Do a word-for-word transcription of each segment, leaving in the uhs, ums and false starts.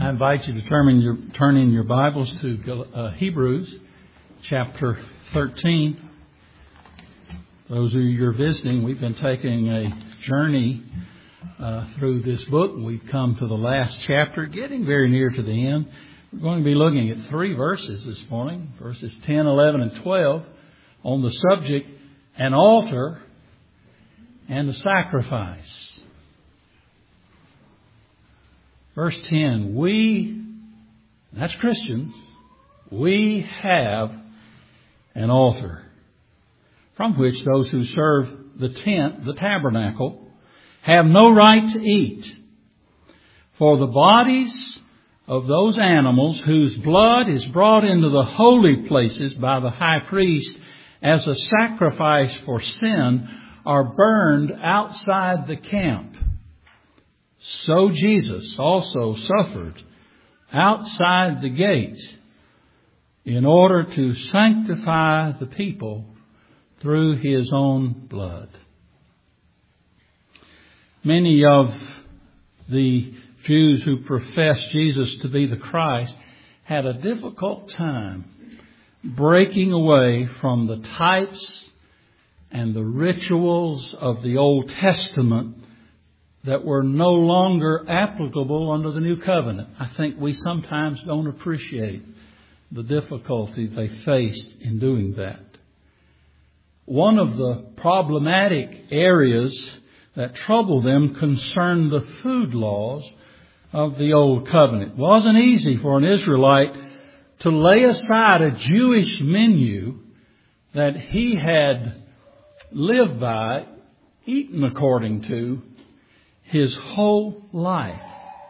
I invite you to turn in your, turn in your Bibles to uh, Hebrews chapter thirteen. Those of you who are visiting, we've been taking a journey uh, through this book. We've come to the last chapter, getting very near to the end. We're going to be looking at three verses this morning, verses ten, eleven, and twelve, on the subject, an altar and a sacrifice. Verse ten, we, that's Christians, we have an altar from which those who serve the tent, the tabernacle, have no right to eat. For the bodies of those animals whose blood is brought into the holy places by the high priest as a sacrifice for sin are burned outside the camp. So Jesus also suffered outside the gate in order to sanctify the people through his own blood. Many of the Jews who professed Jesus to be the Christ had a difficult time breaking away from the types and the rituals of the Old Testament that were no longer applicable under the New Covenant. I think we sometimes don't appreciate the difficulty they faced in doing that. One of the problematic areas that troubled them concerned the food laws of the Old Covenant. It wasn't easy for an Israelite to lay aside a Jewish menu that he had lived by, eaten according to, his whole life.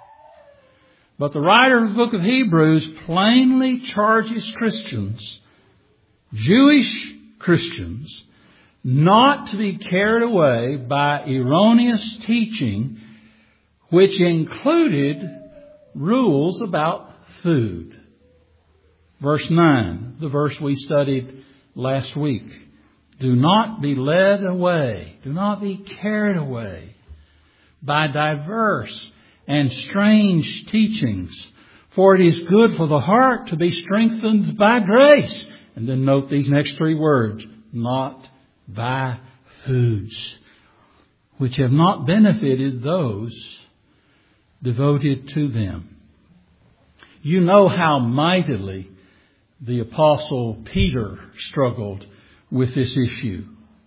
But the writer of the book of Hebrews plainly charges Christians, Jewish Christians, not to be carried away by erroneous teaching which included rules about food. Verse nine, the verse we studied last week. Do not be led away, do not be carried away by diverse and strange teachings, for it is good for the heart to be strengthened by grace. And then note these next three words, not by foods, which have not benefited those devoted to them. You know how mightily the Apostle Peter struggled with this issue.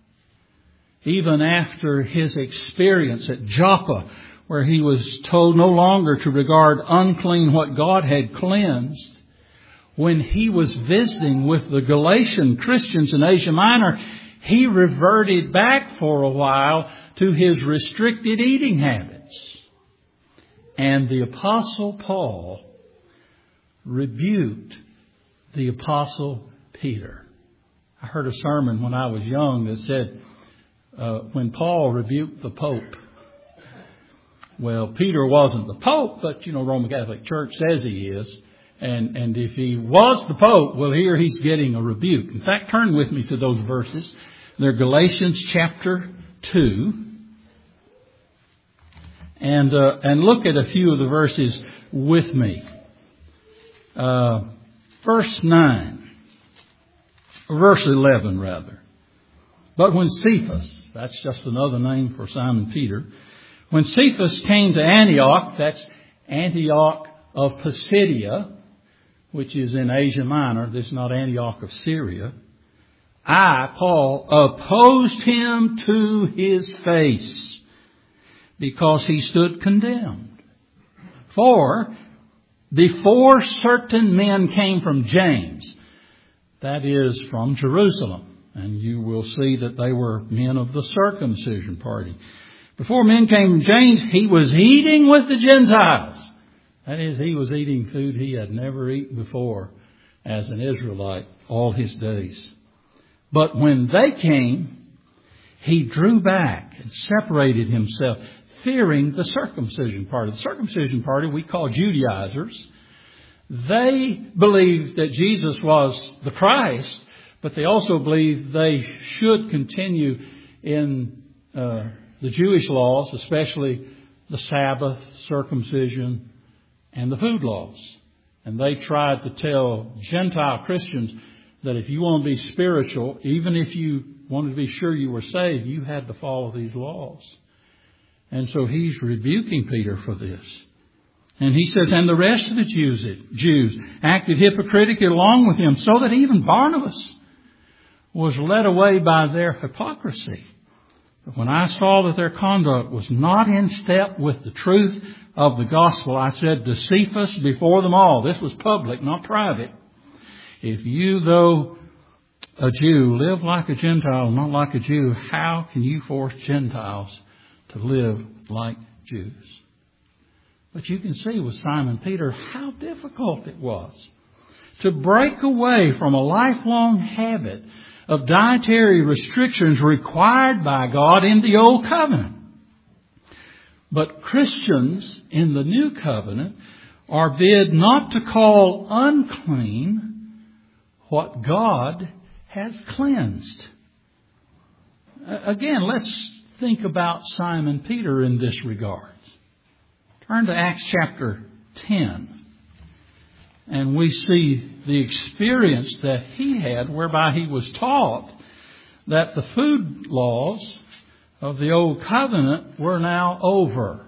Even after his experience at Joppa, where he was told no longer to regard unclean what God had cleansed, when he was visiting with the Galatian Christians in Asia Minor, he reverted back for a while to his restricted eating habits. And the Apostle Paul rebuked the Apostle Peter. I heard a sermon when I was young that said, uh, when Paul rebuked the Pope. Well, Peter wasn't the Pope, but, you know, Roman Catholic Church says he is. And, and if he was the Pope, well, here he's getting a rebuke. In fact, turn with me to those verses. They're Galatians chapter two. And, uh, and look at a few of the verses with me. Uh, verse nine. Verse eleven, rather. But when Cephas, that's just another name for Simon Peter. When Cephas came to Antioch, that's Antioch of Pisidia, which is in Asia Minor. This is not Antioch of Syria. I, Paul, opposed him to his face because he stood condemned. For before certain men came from James, that is from Jerusalem, and you will see that they were men of the circumcision party. Before men came from James, he was eating with the Gentiles. That is, he was eating food he had never eaten before as an Israelite all his days. But when they came, he drew back and separated himself, fearing the circumcision party. The circumcision party we call Judaizers. They believed that Jesus was the Christ, but they also believed they should continue in uh, the Jewish laws, especially the Sabbath, circumcision, and the food laws. And they tried to tell Gentile Christians that if you want to be spiritual, even if you wanted to be sure you were saved, you had to follow these laws. And so he's rebuking Peter for this. And he says, and the rest of the Jews, Jews acted hypocritically along with him, so that even Barnabas was led away by their hypocrisy. But when I saw that their conduct was not in step with the truth of the gospel, I said to Cephas before them all, this was public, not private, if you, though a Jew, live like a Gentile, not like a Jew, how can you force Gentiles to live like Jews? But you can see with Simon Peter how difficult it was to break away from a lifelong habit of dietary restrictions required by God in the Old Covenant. But Christians in the New Covenant are bid not to call unclean what God has cleansed. Again, let's think about Simon Peter in this regard. Turn to Acts chapter ten. And we see the experience that he had whereby he was taught that the food laws of the Old Covenant were now over.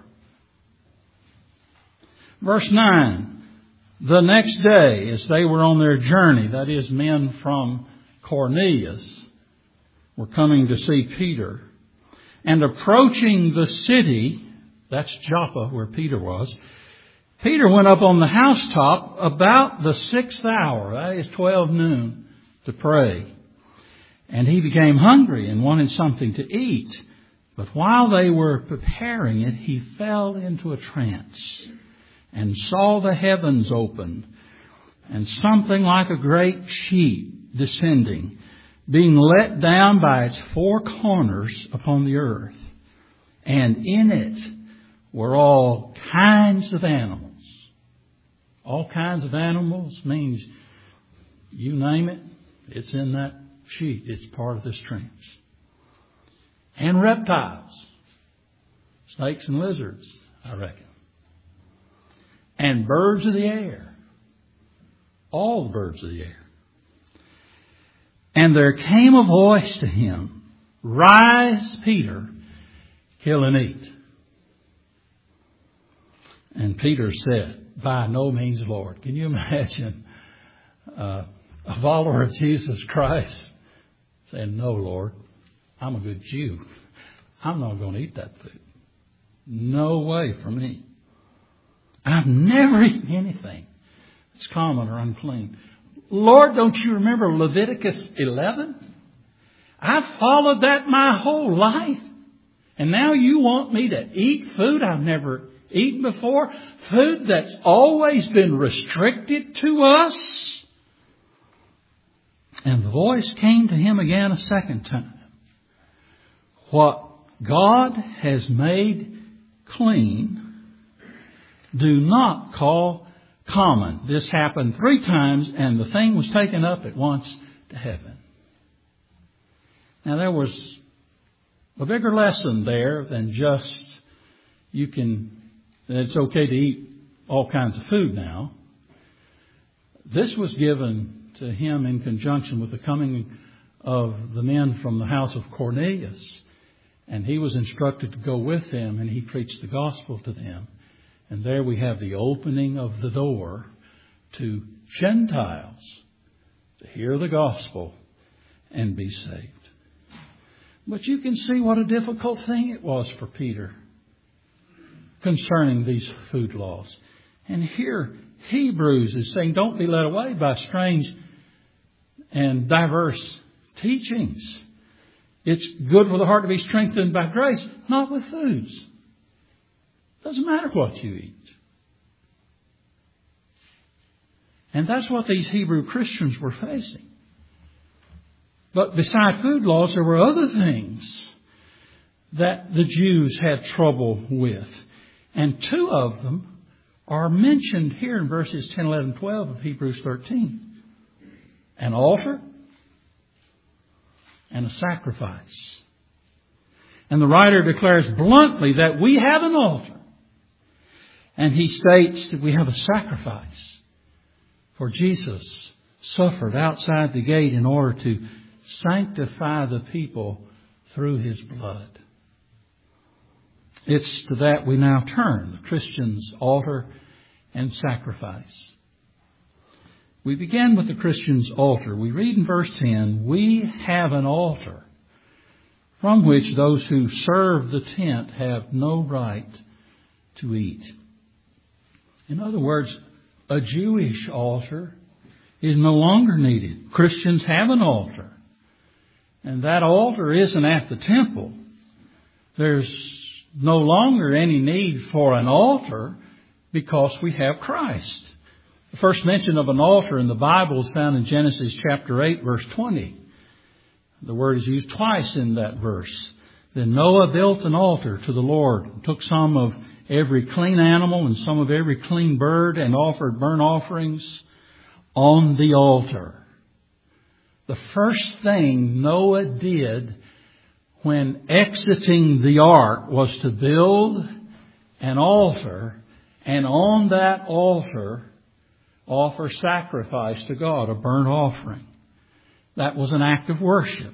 Verse nine. The next day, as they were on their journey, that is, men from Cornelius were coming to see Peter, and approaching the city, that's Joppa where Peter was, Peter went up on the housetop about the sixth hour, that is twelve noon, to pray. And he became hungry and wanted something to eat. But while they were preparing it, he fell into a trance and saw the heavens open and something like a great sheet descending, being let down by its four corners upon the earth. And in it were all kinds of animals. All kinds of animals means you name it, it's in that sheet. It's part of this trance. And reptiles. Snakes and lizards, I reckon. And birds of the air. All the birds of the air. And there came a voice to him, Rise, Peter, kill and eat. And Peter said, By no means, Lord. Can you imagine uh, a follower of Jesus Christ saying, No, Lord, I'm a good Jew. I'm not going to eat that food. No way for me. I've never eaten anything that's common or unclean. Lord, don't you remember Leviticus eleven? I've followed that my whole life. And now you want me to eat food I've never eaten before? Food that's always been restricted to us? And the voice came to him again a second time. What God has made clean, do not call common. This happened three times, and the thing was taken up at once to heaven. Now there was a bigger lesson there than just you can, it's okay to eat all kinds of food now. This was given to him in conjunction with the coming of the men from the house of Cornelius. And he was instructed to go with them, and he preached the gospel to them. And there we have the opening of the door to Gentiles to hear the gospel and be saved. But you can see what a difficult thing it was for Peter concerning these food laws. And here Hebrews is saying, don't be led away by strange and diverse teachings. It's good for the heart to be strengthened by grace, not with foods. Doesn't matter what you eat. And that's what these Hebrew Christians were facing. But beside food laws, there were other things that the Jews had trouble with. And two of them are mentioned here in verses ten, eleven, twelve of Hebrews thirteen. An altar and a sacrifice. And the writer declares bluntly that we have an altar And he states that we have a sacrifice. For Jesus suffered outside the gate in order to sanctify the people through his blood. It's to that we now turn, the Christian's altar and sacrifice. We begin with the Christian's altar. We read in verse ten, we have an altar from which those who serve the tent have no right to eat. In other words, a Jewish altar is no longer needed. Christians have an altar. And that altar isn't at the temple. There's no longer any need for an altar because we have Christ. The first mention of an altar in the Bible is found in Genesis chapter eight, verse twenty. The word is used twice in that verse. Then Noah built an altar to the Lord, and took some of every clean animal and some of every clean bird, and offered burnt offerings on the altar. The first thing Noah did when exiting the ark was to build an altar, and on that altar offer sacrifice to God, a burnt offering. That was an act of worship.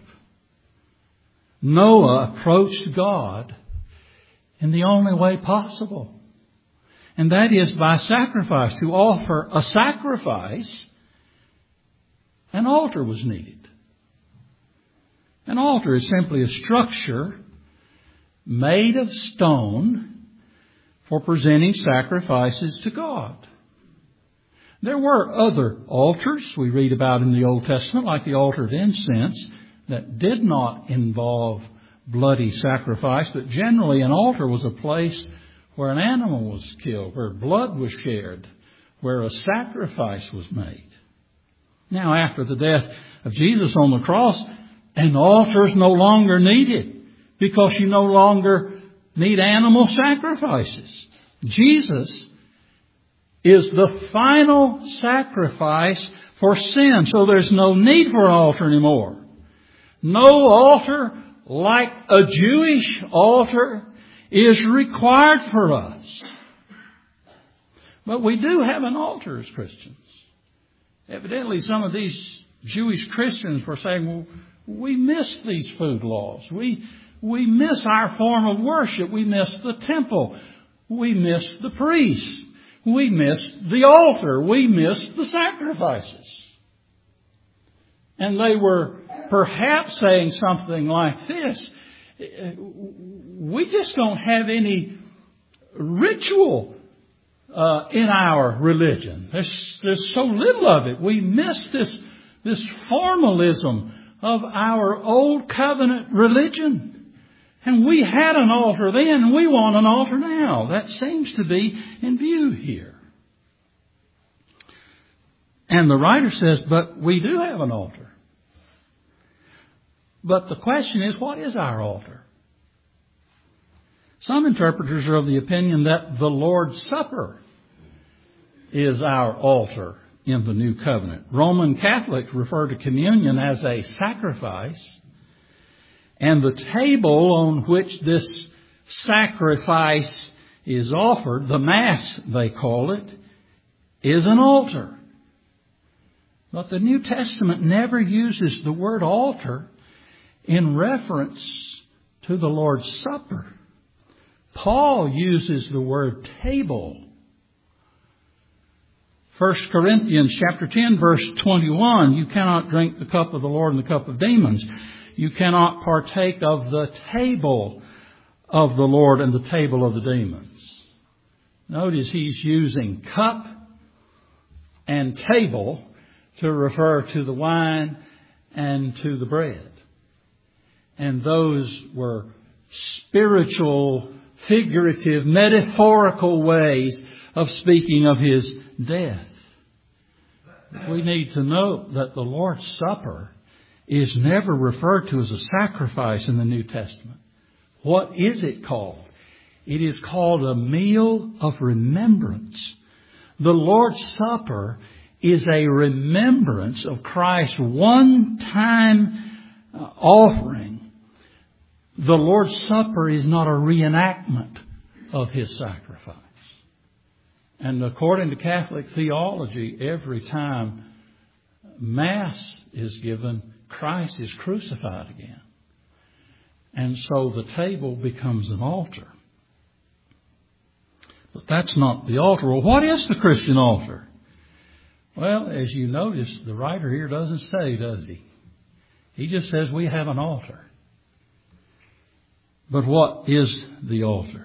Noah approached God in the only way possible. And that is by sacrifice. To offer a sacrifice, an altar was needed. An altar is simply a structure made of stone for presenting sacrifices to God. There were other altars we read about in the Old Testament, like the altar of incense, that did not involve bloody sacrifice, but generally an altar was a place where an animal was killed, where blood was shed, where a sacrifice was made. Now, after the death of Jesus on the cross, an altar is no longer needed because you no longer need animal sacrifices. Jesus is the final sacrifice for sin, so there's no need for an altar anymore. No altar like a Jewish altar is required for us. But we do have an altar as Christians. Evidently, some of these Jewish Christians were saying, well, we miss these food laws. We, we miss our form of worship. We miss the temple. We miss the priests. We miss the altar. We miss the sacrifices. And they were perhaps saying something like this. We just don't have any ritual uh, in our religion. There's, there's so little of it. We miss this, this formalism of our old covenant religion. And we had an altar then, and we want an altar now. That seems to be in view here. And the writer says, but we do have an altar. But the question is, what is our altar? Some interpreters are of the opinion that the Lord's Supper is our altar in the New Covenant. Roman Catholics refer to communion as a sacrifice. And the table on which this sacrifice is offered, the Mass they call it, is an altar. But the New Testament never uses the word altar in reference to the Lord's Supper. Paul uses the word table. First Corinthians chapter ten, verse twenty-one, you cannot drink the cup of the Lord and the cup of demons. You cannot partake of the table of the Lord and the table of the demons. Notice he's using cup and table to refer to the wine and to the bread. And those were spiritual, figurative, metaphorical ways of speaking of his death. We need to note that the Lord's Supper is never referred to as a sacrifice in the New Testament. What is it called? It is called a meal of remembrance. The Lord's Supper is a remembrance of Christ's one-time offering. The Lord's Supper is not a reenactment of his sacrifice. And according to Catholic theology, every time Mass is given, Christ is crucified again. And so the table becomes an altar. But that's not the altar. Well, what is the Christian altar? Well, as you notice, the writer here doesn't say, does he? He just says we have an altar. But what is the altar?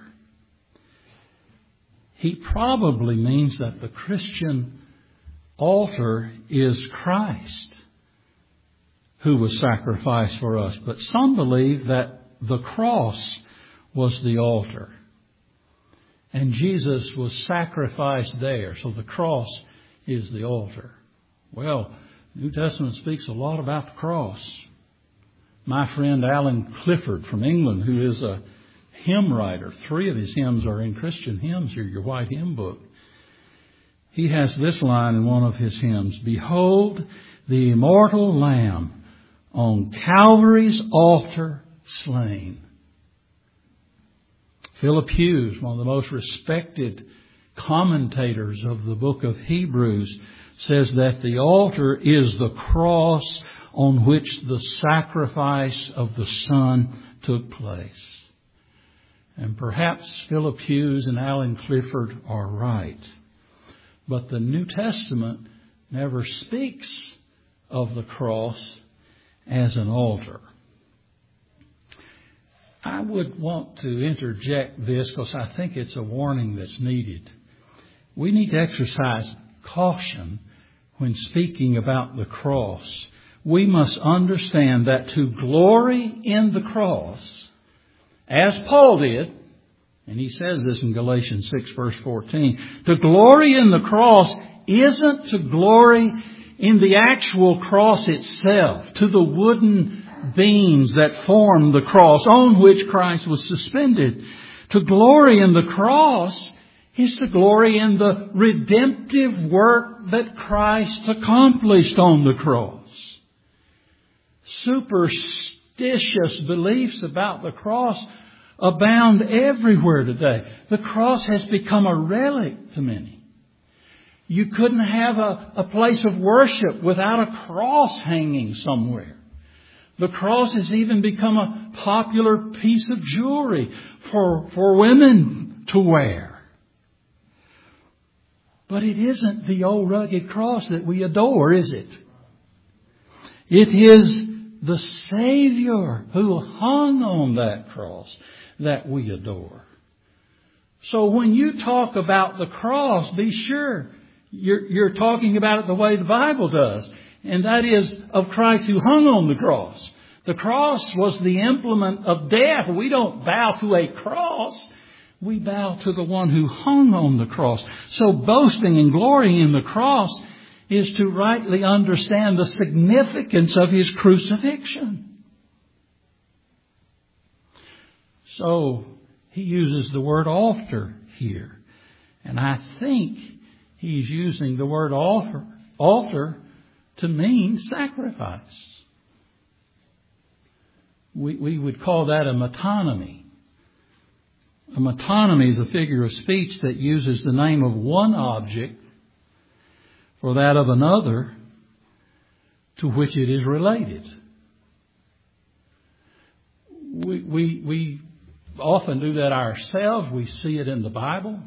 He probably means that the Christian altar is Christ, who was sacrificed for us. But some believe that the cross was the altar, and Jesus was sacrificed there. So the cross is the altar. Well, the New Testament speaks a lot about the cross. My friend Alan Clifford from England, who is a hymn writer, three of his hymns are in Christian Hymns here, your white hymn book. He has this line in one of his hymns: "Behold the immortal Lamb on Calvary's altar slain." Philip Hughes, one of the most respected commentators of the book of Hebrews, says that the altar is the cross on which the sacrifice of the Son took place. And perhaps Philip Hughes and Alan Clifford are right. But the New Testament never speaks of the cross as an altar. I would want to interject this because I think it's a warning that's needed. We need to exercise caution when speaking about the cross. We must understand that to glory in the cross, as Paul did, and he says this in Galatians six verse fourteen, to glory in the cross isn't to glory in the actual cross itself, to the wooden beams that form the cross on which Christ was suspended. To glory in the cross is to glory in the redemptive work that Christ accomplished on the cross. Superstitious beliefs about the cross abound everywhere today. The cross has become a relic to many. You couldn't have a, a place of worship without a cross hanging somewhere. The cross has even become a popular piece of jewelry for, for women to wear. But it isn't the old rugged cross that we adore, is it? It is the Savior who hung on that cross that we adore. So when you talk about the cross, be sure you're, you're talking about it the way the Bible does. And that is of Christ who hung on the cross. The cross was the implement of death. We don't bow to a cross. We bow to the one who hung on the cross. So boasting and glorying in the cross is to rightly understand the significance of His crucifixion. So he uses the word altar here. And I think he's using the word altar, altar to mean sacrifice. We, we would call that a metonymy. A metonymy is a figure of speech that uses the name of one object for that of another to which it is related. We, we, we often do that ourselves. We see it in the Bible.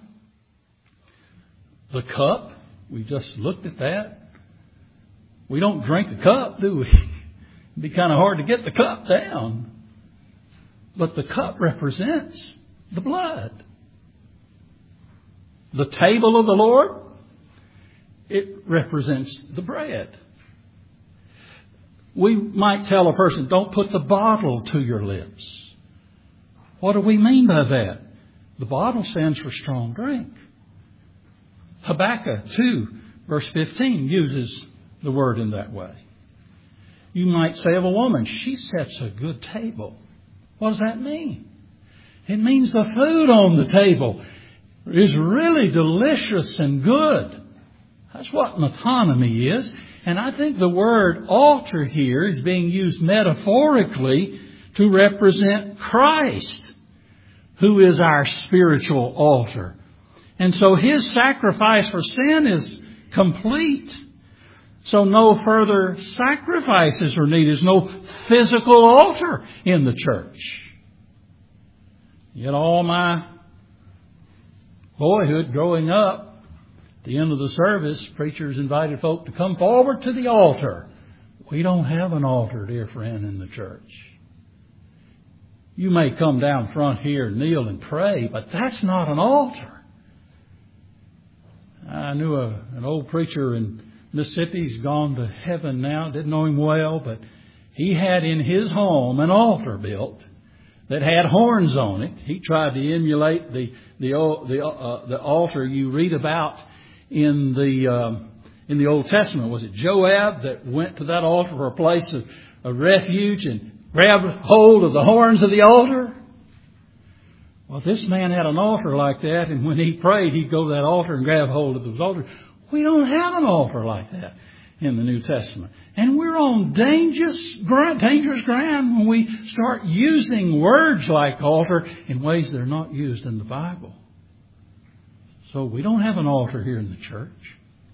The cup, we just looked at that. We don't drink a cup, do we? It'd be kind of hard to get the cup down. But the cup represents the blood. The table of the Lord, it represents the bread. We might tell a person, don't put the bottle to your lips. What do we mean by that? The bottle stands for strong drink. Habakkuk two, verse fifteen, uses the word in that way. You might say of a woman, she sets a good table. What does that mean? It means the food on the table is really delicious and good. That's what metonymy is. And I think the word altar here is being used metaphorically to represent Christ, who is our spiritual altar. And so His sacrifice for sin is complete. So no further sacrifices are needed. There's no physical altar in the church. Yet all my boyhood growing up, at the end of the service, preachers invited folk to come forward to the altar. We don't have an altar, dear friend, in the church. You may come down front here, kneel and pray, but that's not an altar. I knew a, an old preacher in Mississippi. He's gone to heaven now. Didn't know him well, but he had in his home an altar built that had horns on it. He tried to emulate the the the, uh, the altar you read about in the um, in the Old Testament. Was it Joab that went to that altar for a place of, of refuge and grabbed hold of the horns of the altar? Well, this man had an altar like that, and when he prayed, he'd go to that altar and grab hold of those altars. We don't have an altar like that in the New Testament. And we're on dangerous ground, dangerous ground when we start using words like altar in ways that are not used in the Bible. So we don't have an altar here in the church.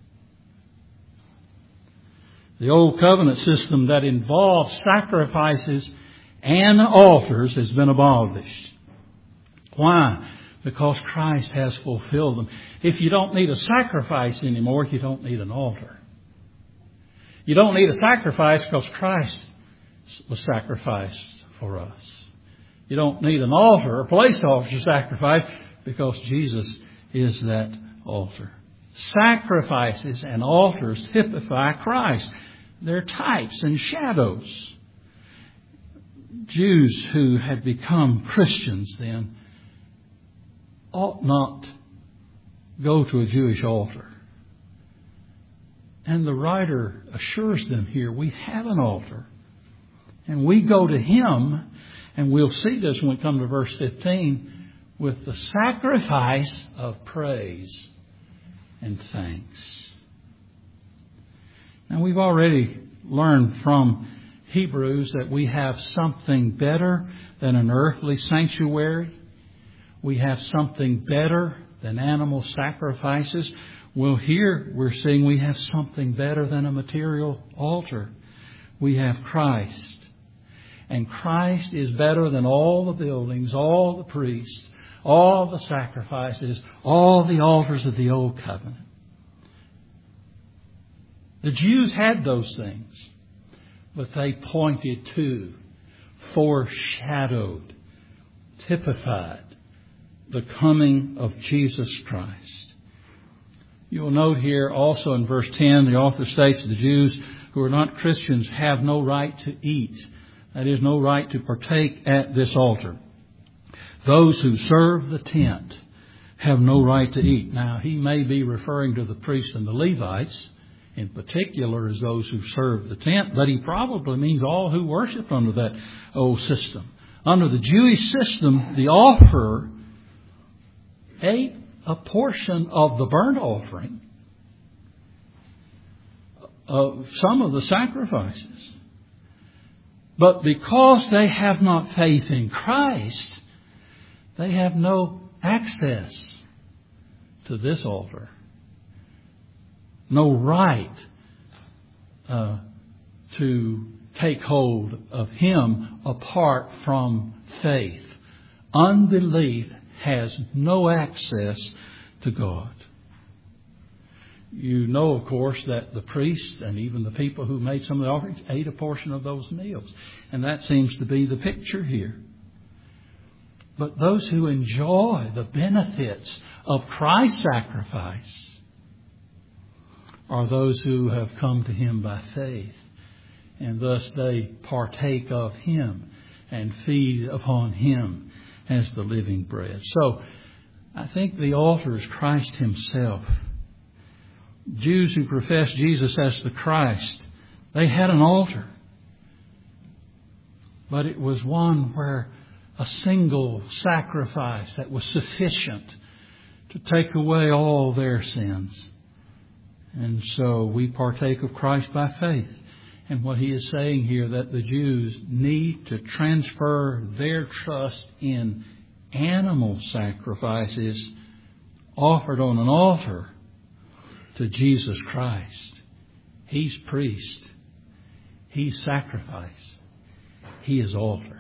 The old covenant system that involved sacrifices and altars has been abolished. Why? Because Christ has fulfilled them. If you don't need a sacrifice anymore, you don't need an altar. You don't need a sacrifice because Christ was sacrificed for us. You don't need an altar, a place to offer sacrifice, because Jesus is that altar. Sacrifices and altars typify Christ. They're types and shadows. Jews who had become Christians then ought not go to a Jewish altar. And the writer assures them here, we have an altar. And we go to Him, and we'll see this when we come to verse fifteen, with the sacrifice of praise and thanks. Now we've already learned from Hebrews that we have something better than an earthly sanctuary. We have something better than animal sacrifices. Well, here we're seeing we have something better than a material altar. We have Christ. And Christ is better than all the buildings, all the priests, all the sacrifices, all the altars of the old covenant. The Jews had those things, but they pointed to, foreshadowed, typified the coming of Jesus Christ. You will note here also in verse ten, the author states the Jews who are not Christians have no right to eat. That is, no right to partake at this altar. Those who serve the tent have no right to eat. Now, he may be referring to the priests and the Levites, in particular as those who serve the tent, but he probably means all who worship under that old system. Under the Jewish system, the offerer ate a portion of the burnt offering of some of the sacrifices. But because they have not faith in Christ, they have no access to this altar. No right uh, to take hold of Him apart from faith. Unbelief has no access to God. You know, of course, that the priests and even the people who made some of the offerings ate a portion of those meals. And that seems to be the picture here. But those who enjoy the benefits of Christ's sacrifice are those who have come to Him by faith. And thus they partake of Him and feed upon Him as the living bread. So I think the altar is Christ Himself. Jews who profess Jesus as the Christ, they had an altar. But it was one where a single sacrifice that was sufficient to take away all their sins. And so we partake of Christ by faith. And what he is saying here, that the Jews need to transfer their trust in animal sacrifices offered on an altar to Jesus Christ. He's priest. He's sacrifice. He is altar.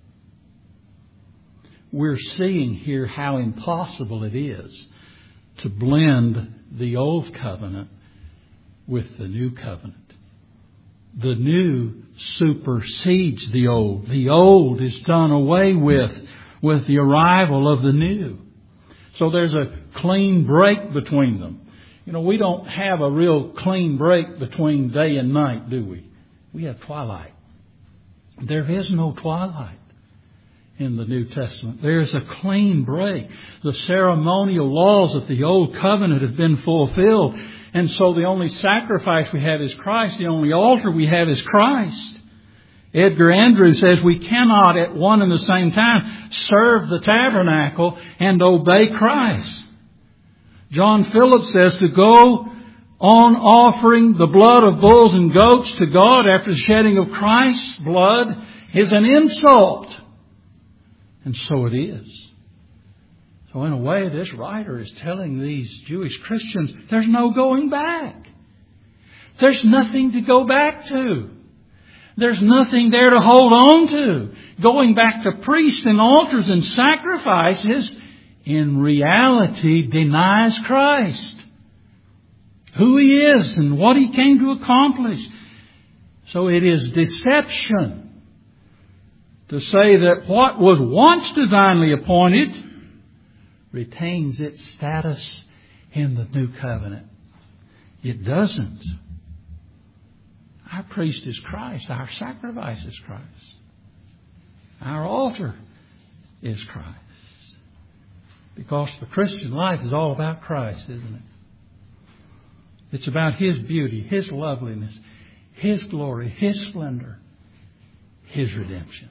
We're seeing here how impossible it is to blend the old covenant with the new covenant. The new supersedes the old. The old is done away with with the arrival of the new. So there's a clean break between them. You know, we don't have a real clean break between day and night, do we? We have twilight. There is no twilight in the New Testament. There is a clean break. The ceremonial laws of the Old Covenant have been fulfilled. And so the only sacrifice we have is Christ. The only altar we have is Christ. Edgar Andrews says we cannot at one and the same time serve the tabernacle and obey Christ. John Phillips says to go on offering the blood of bulls and goats to God after the shedding of Christ's blood is an insult. And so it is. So in a way, this writer is telling these Jewish Christians, there's no going back. There's nothing to go back to. There's nothing there to hold on to. Going back to priests and altars and sacrifices, in reality, denies Christ, who He is and what He came to accomplish. So it is deception to say that what was once divinely appointed retains its status in the new covenant. It doesn't. Our priest is Christ. Our sacrifice is Christ. Our altar is Christ. Because the Christian life is all about Christ, isn't it? It's about His beauty, His loveliness, His glory, His splendor, His redemption.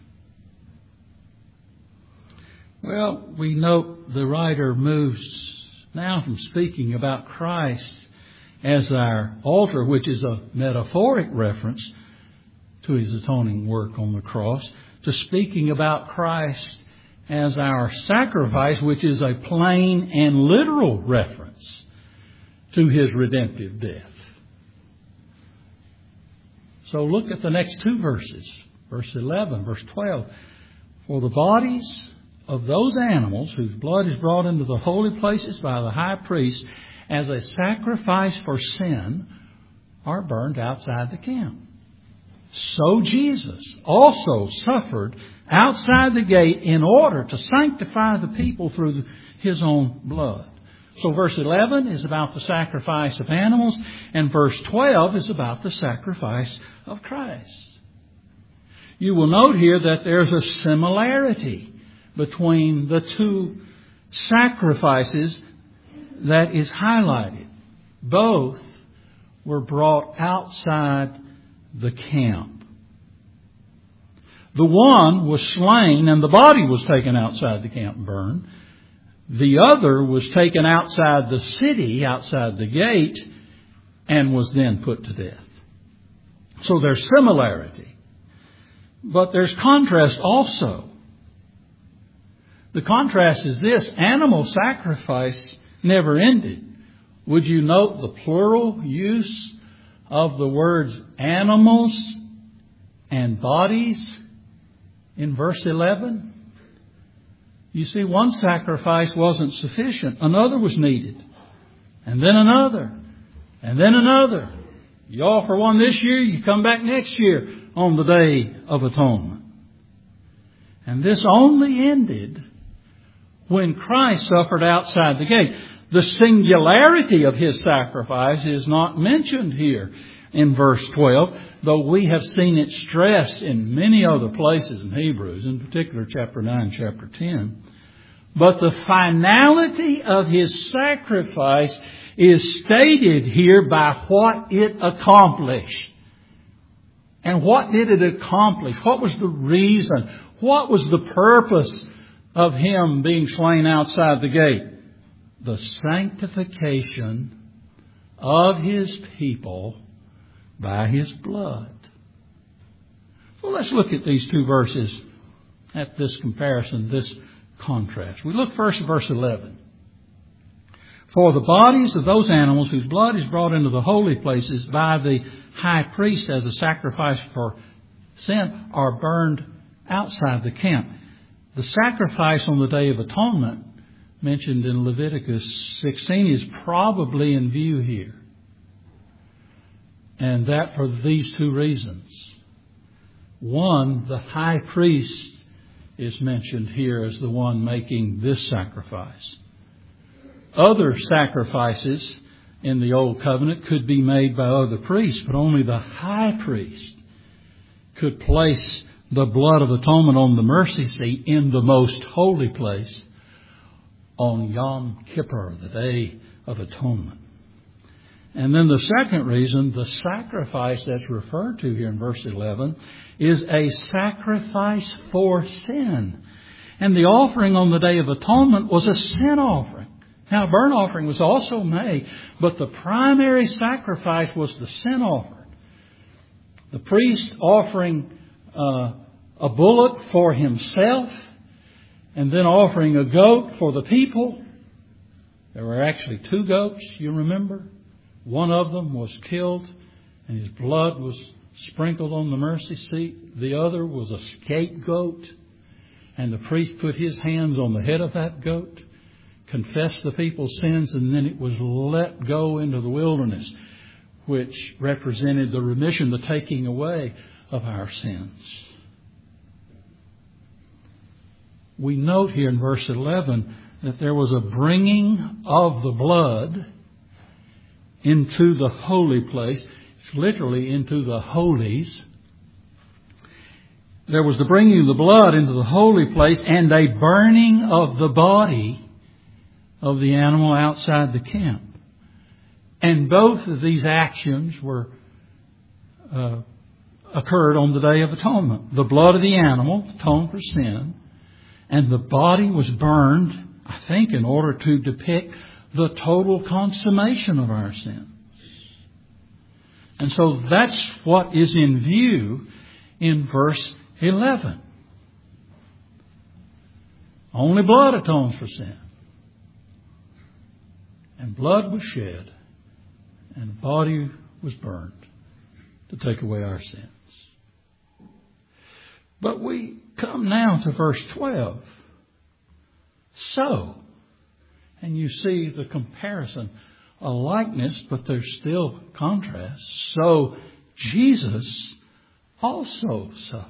Well, we note the writer moves now from speaking about Christ as our altar, which is a metaphoric reference to His atoning work on the cross, to speaking about Christ as our sacrifice, which is a plain and literal reference to His redemptive death. So look at the next two verses, verse eleven, verse twelve. For the bodies of those animals whose blood is brought into the holy places by the high priest as a sacrifice for sin are burned outside the camp. So Jesus also suffered outside the gate in order to sanctify the people through His own blood. So verse eleven is about the sacrifice of animals, and verse twelve is about the sacrifice of Christ. You will note here that there's a similarity between the two sacrifices that is highlighted. Both were brought outside the camp. The one was slain and the body was taken outside the camp and burned. The other was taken outside the city, outside the gate, and was then put to death. So there's similarity. But there's contrast also. The contrast is this: animal sacrifice never ended. Would you note the plural use of the words animals and bodies in verse eleven? You see, one sacrifice wasn't sufficient. Another was needed. And then another. And then another. You offer one this year, you come back next year on the Day of Atonement. And this only ended when Christ suffered outside the gate. The singularity of His sacrifice is not mentioned here in verse twelve, though we have seen it stressed in many other places in Hebrews, in particular chapter nine, chapter ten. But the finality of His sacrifice is stated here by what it accomplished. And what did it accomplish? What was the reason? What was the purpose of Him being slain outside the gate? The sanctification of His people by His blood. So let's look at these two verses, at this comparison, this contrast. We look first at verse eleven. For the bodies of those animals whose blood is brought into the holy places by the high priest as a sacrifice for sin are burned outside the camp. The sacrifice on the Day of Atonement mentioned in Leviticus sixteen is probably in view here. And that for these two reasons. One, the high priest is mentioned here as the one making this sacrifice. Other sacrifices in the Old Covenant could be made by other priests, but only the high priest could place the blood of atonement on the mercy seat in the most holy place on Yom Kippur, the Day of Atonement. And then the second reason, the sacrifice that's referred to here in verse eleven is a sacrifice for sin. And the offering on the Day of Atonement was a sin offering. Now, a burnt offering was also made, but the primary sacrifice was the sin offering. The priest offering uh, a bullock for himself and then offering a goat for the people. There were actually two goats, you remember? One of them was killed and his blood was sprinkled on the mercy seat. The other was a scapegoat, and the priest put his hands on the head of that goat, confessed the people's sins, and then it was let go into the wilderness, which represented the remission, the taking away of our sins. We note here in verse eleven that there was a bringing of the blood into the holy place. It's literally into the holies. There was the bringing of the blood into the holy place and a burning of the body of the animal outside the camp. And both of these actions were uh, occurred on the Day of Atonement. The blood of the animal atoned for sin, and the body was burned, I think, in order to depict the total consummation of our sins. And so that's what is in view in verse eleven. Only blood atones for sin. And blood was shed, and the body was burned to take away our sins. But we come now to verse twelve. So, and you see the comparison, a likeness, but there's still contrast. So, Jesus also suffered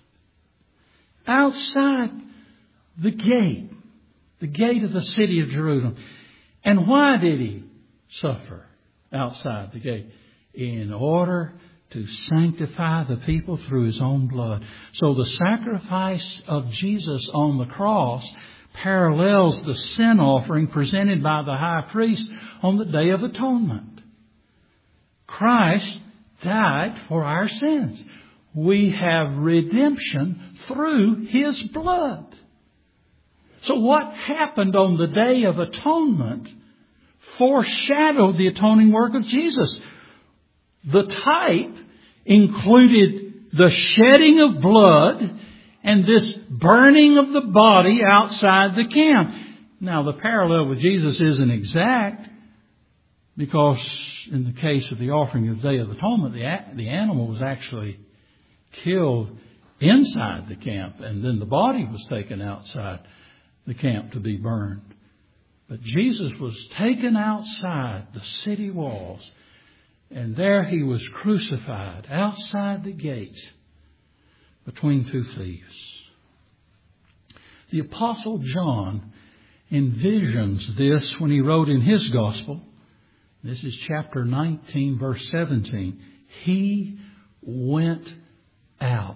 outside the gate, the gate of the city of Jerusalem. And why did he suffer outside the gate? In order to sanctify the people through his own blood. So the sacrifice of Jesus on the cross parallels the sin offering presented by the high priest on the Day of Atonement. Christ died for our sins. We have redemption through his blood. So what happened on the Day of Atonement foreshadowed the atoning work of Jesus. The type included the shedding of blood and this burning of the body outside the camp. Now, the parallel with Jesus isn't exact, because in the case of the offering of the Day of Atonement, the, the animal was actually killed inside the camp, and then the body was taken outside the camp to be burned. But Jesus was taken outside the city walls, and there he was crucified outside the gate between two thieves. The Apostle John envisions this when he wrote in his gospel. This is chapter nineteen, verse seventeen. He went out.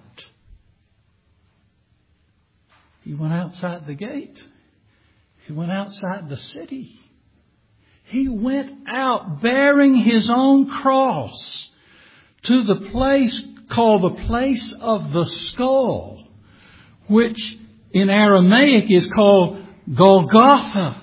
He went outside the gate. He went outside the city. He went out bearing his own cross to the place called the place of the skull, which in Aramaic is called Golgotha.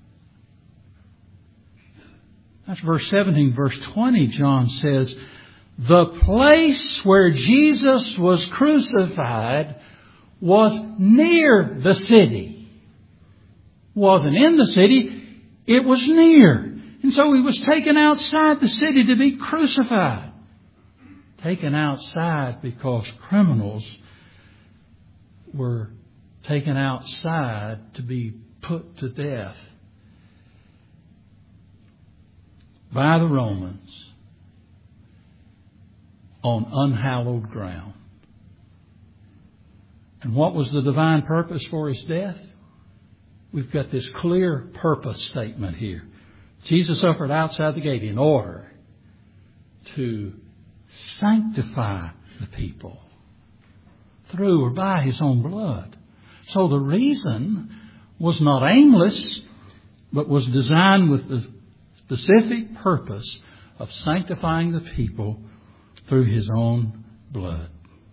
That's verse seventeen. Verse twenty, John says, the place where Jesus was crucified was near the city. Wasn't in the city. It was near. And so he was taken outside the city to be crucified. Taken outside because criminals were taken outside to be put to death by the Romans on unhallowed ground. And what was the divine purpose for his death? We've got this clear purpose statement here. Jesus suffered outside the gate in order to sanctify the people through or by his own blood. So the reason was not aimless, but was designed with the specific purpose of sanctifying the people through his own blood.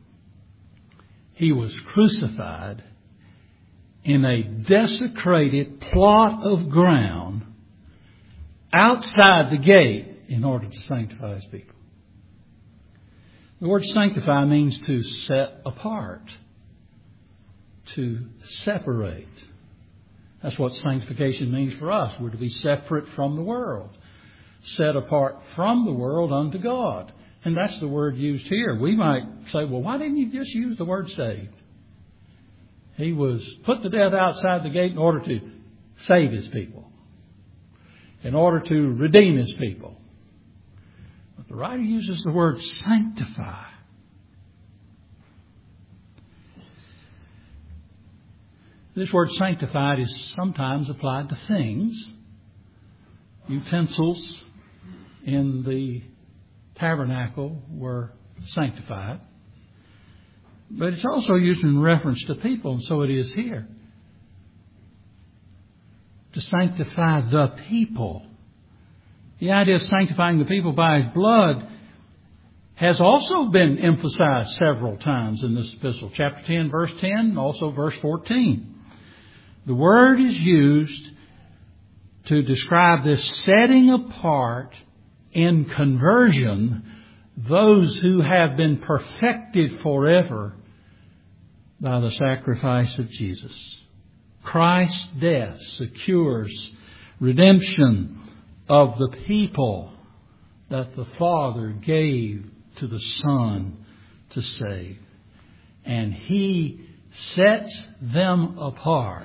He was crucified in a desecrated plot of ground outside the gate in order to sanctify his people. The word sanctify means to set apart, to separate. That's what sanctification means for us. We're to be separate from the world, set apart from the world unto God. And that's the word used here. We might say, well, why didn't you just use the word saved? He was put to death outside the gate in order to save his people, in order to redeem his people. But the writer uses the word sanctify. This word sanctified is sometimes applied to things, utensils in the tabernacle were sanctified. But it's also used in reference to people, and so it is here. To sanctify the people. The idea of sanctifying the people by his blood has also been emphasized several times in this epistle. Chapter ten, verse ten, and also verse fourteen. The word is used to describe this setting apart in conversion those who have been perfected forever by the sacrifice of Jesus. Christ's death secures redemption of the people that the Father gave to the Son to save. And He sets them apart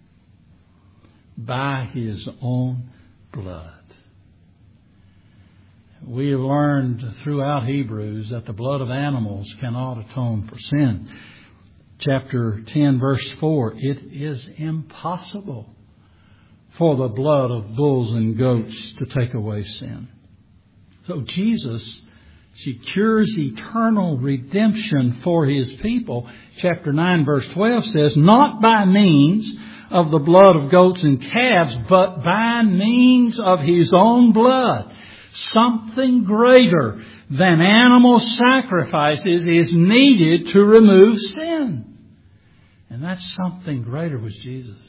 by His own blood. We have learned throughout Hebrews that the blood of animals cannot atone for sin. Chapter ten, verse four, it is impossible for the blood of bulls and goats to take away sin. So Jesus secures eternal redemption for His people. Chapter nine, verse twelve says, not by means of the blood of goats and calves, but by means of His own blood. Something greater than animal sacrifices is needed to remove sin. And that something greater was Jesus.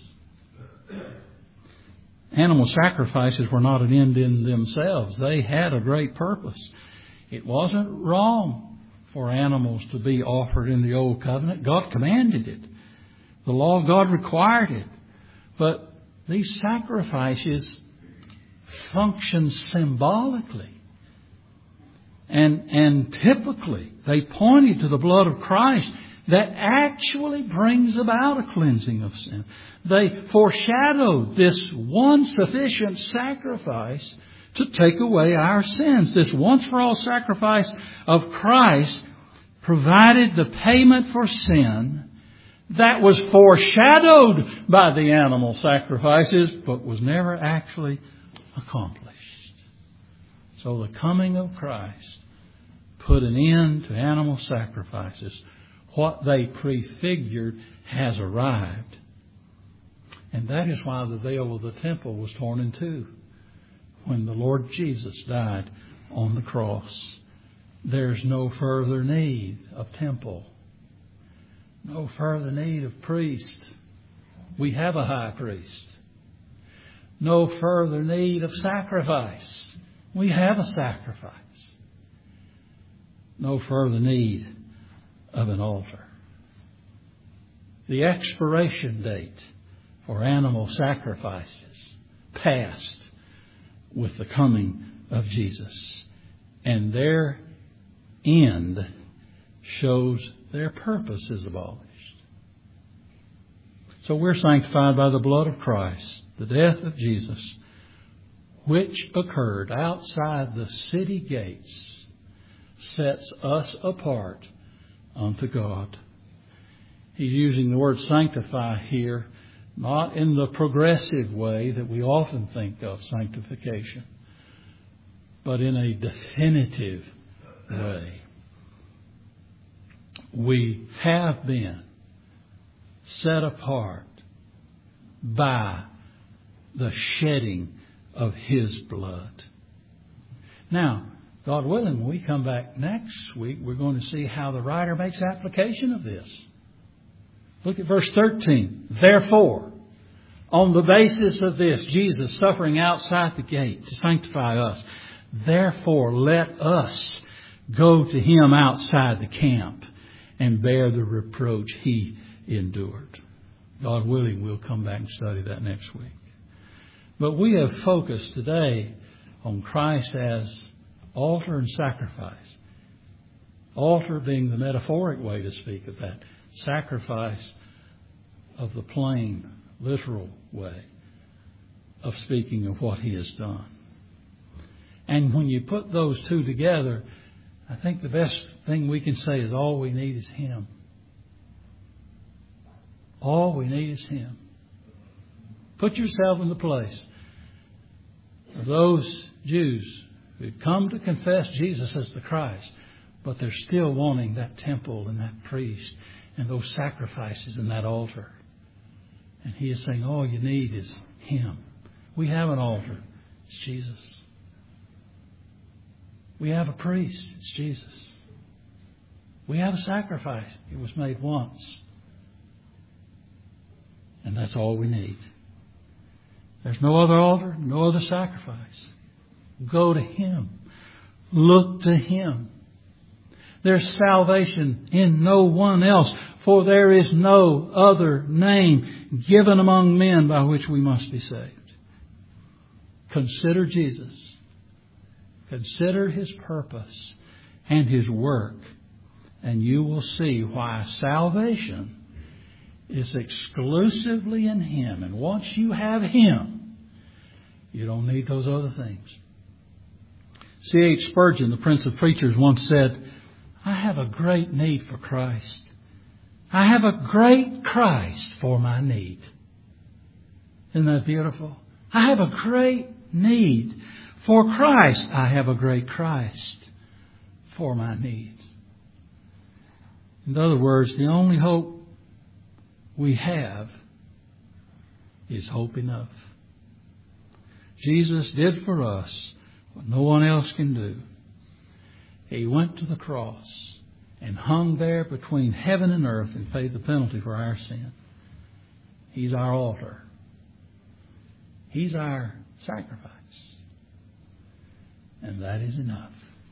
Animal sacrifices were not an end in themselves. They had a great purpose. It wasn't wrong for animals to be offered in the Old Covenant. God commanded it. The law of God required it. But these sacrifices function symbolically and, and typically. They pointed to the blood of Christ that actually brings about a cleansing of sin. They foreshadowed this one sufficient sacrifice to take away our sins. This once-for-all sacrifice of Christ provided the payment for sin that was foreshadowed by the animal sacrifices, but was never actually accomplished. So the coming of Christ put an end to animal sacrifices. What they prefigured has arrived. And that is why the veil of the temple was torn in two when the Lord Jesus died on the cross. There's no further need of temple. No further need of priest. We have a high priest. No further need of sacrifice. We have a sacrifice. No further need of an altar. The expiration date for animal sacrifices passed with the coming of Jesus. And their end shows their purpose is abolished. So we're sanctified by the blood of Christ, the death of Jesus, which occurred outside the city gates, sets us apart unto God. He's using the word sanctify here, not in the progressive way that we often think of sanctification, but in a definitive way. We have been set apart by the shedding of His blood. Now, God willing, when we come back next week, we're going to see how the writer makes application of this. Look at verse thirteen. Therefore, on the basis of this, Jesus suffering outside the gate to sanctify us, therefore let us go to Him outside the camp and bear the reproach He endured. God willing, we'll come back and study that next week. But we have focused today on Christ as altar and sacrifice. Altar being the metaphoric way to speak of that. Sacrifice of the plain, literal way of speaking of what He has done. And when you put those two together, I think the best thing we can say is all we need is Him. All we need is Him. Put yourself in the place of those Jews who come to confess Jesus as the Christ, but they're still wanting that temple and that priest and those sacrifices and that altar. And He is saying, all you need is Him. We have an altar. It's Jesus. We have a priest. It's Jesus. We have a sacrifice. It was made once. And that's all we need. There's no other altar, no other sacrifice. Go to Him. Look to Him. There's salvation in no one else, for there is no other name given among men by which we must be saved. Consider Jesus. Consider His purpose and His work, and you will see why salvation is exclusively in Him. And once you have Him, you don't need those other things. C H Spurgeon, the Prince of Preachers, once said, I have a great need for Christ. I have a great Christ for my need. Isn't that beautiful? I have a great need for Christ. I have a great Christ for my needs. In other words, the only hope we have is hope enough. Jesus did for us what no one else can do. He went to the cross and hung there between heaven and earth and paid the penalty for our sin. He's our altar. He's our sacrifice. And that is enough.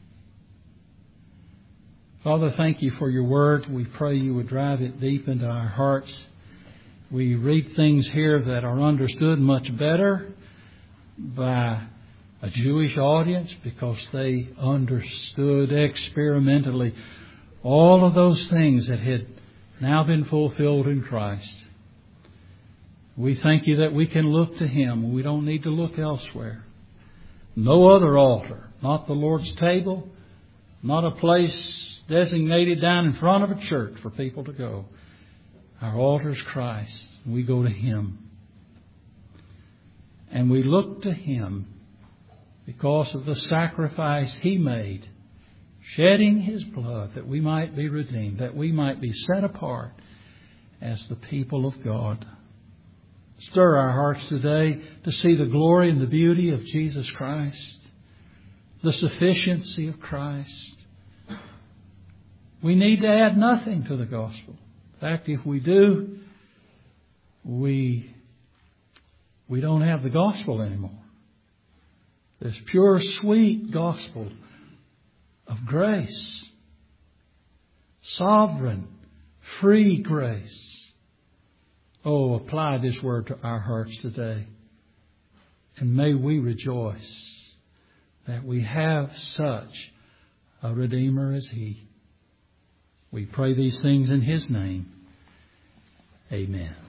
Father, thank You for Your word. We pray You would drive it deep into our hearts. We read things here that are understood much better by a Jewish audience because they understood experimentally all of those things that had now been fulfilled in Christ. We thank You that we can look to Him. We don't need to look elsewhere. No other altar, not the Lord's table, not a place designated down in front of a church for people to go. Our altar is Christ. We go to Him. And we look to Him because of the sacrifice He made, shedding His blood that we might be redeemed, that we might be set apart as the people of God. Stir our hearts today to see the glory and the beauty of Jesus Christ, the sufficiency of Christ. We need to add nothing to the gospel. In fact, if we do, we, we don't have the gospel anymore. This pure, sweet gospel of grace, sovereign, free grace. Oh, apply this word to our hearts today. And may we rejoice that we have such a Redeemer as He. We pray these things in His name. Amen.